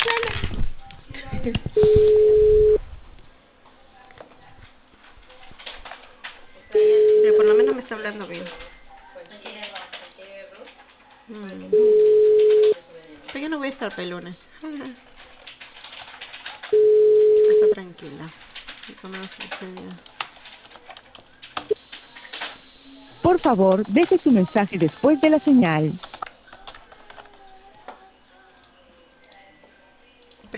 Pero por lo menos me está hablando bien. Pero yo no voy a estar para el lunes. Está tranquila. Y comemos ese día. Por favor, deje su mensaje después de la señal.